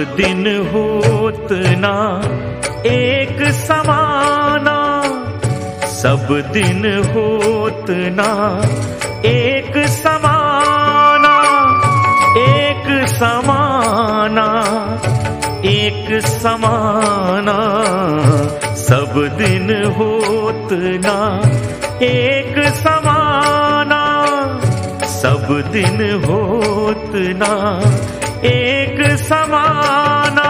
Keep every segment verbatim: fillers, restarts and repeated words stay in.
दिन होत ना एक समाना, सब दिन होत ना एक समाना, एक समाना एक समाना, सब दिन होत ना एक समाना, सब दिन होत ना एक समाना।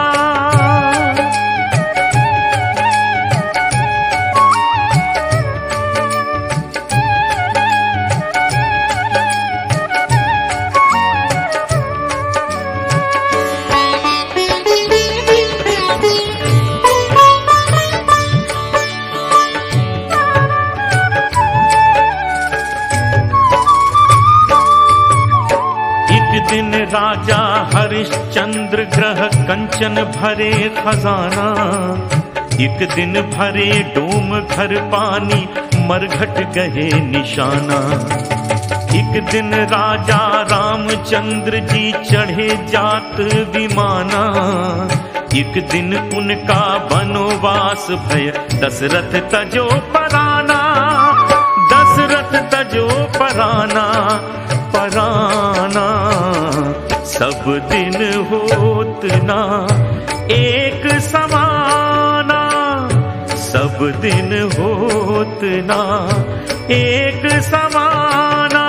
दिन राजा हरिश्चंद्र ग्रह कंचन भरे खजाना, एक दिन भरे डोम घर पानी मरघट गए निशाना। एक दिन राजा रामचंद्र जी चढ़े जात विमाना, एक दिन उनका वनवास भय दशरथ तजो पराना, दशरथ तजो पराना पराना। सब दिन होत ना एक समाना, सब दिन होत ना एक समाना।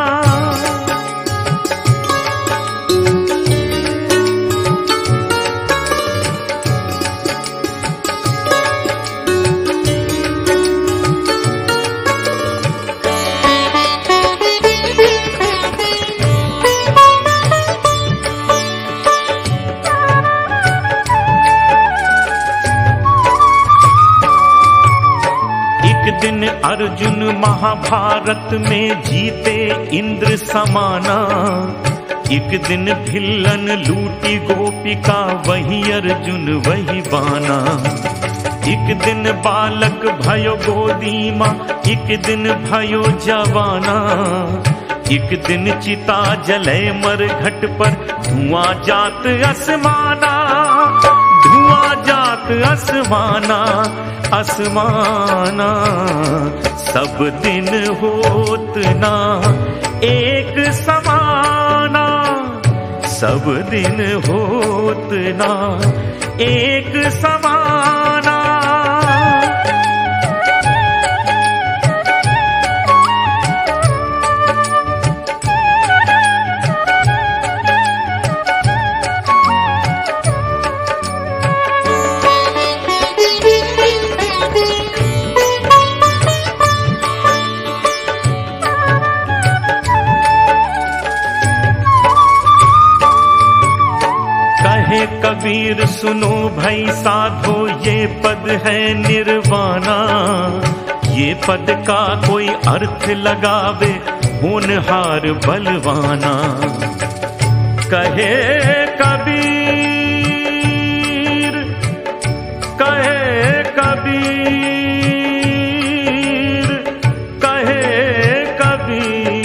दिन अर्जुन महाभारत में जीते इंद्र समाना, एक दिन भिल्लन लूटी गोपिका वही अर्जुन वही बाना। एक दिन बालक भयो गोदी माँ, एक दिन भयो जवाना, एक दिन चिता जले मर घट पर धुआं जात आसमाना, धुआं जात आसमाना आसमाना। सब दिन होत ना एक समाना, सब दिन होत ना एक समाना। कबीर सुनो भाई साधो ये पद है निर्वाणा, ये पद का कोई अर्थ लगावे होनहार बलवाना। कहे कबीर, कहे कबीर, कहे कबीर,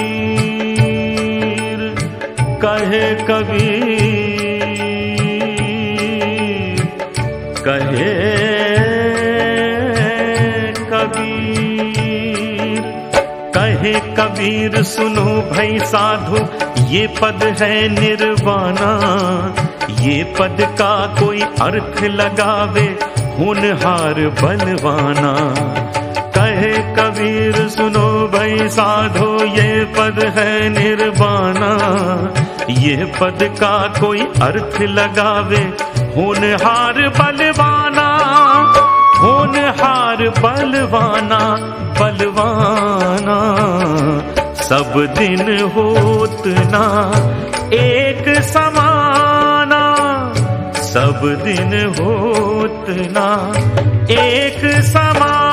कहे कबीर, कहे कबीर। कहे कबीर सुनो भाई साधु ये पद है निर्वाणा, ये पद का कोई अर्थ लगावे होनहार बलवाना। कहे कबीर सुनो भाई साधो ये पद है निर्वाणा, ये पद का कोई अर्थ लगावे होनहार बलवाना, होनहार बलवाना बलवाना। सब दिन होत ना एक समाना, सब दिन होत ना एक समाना।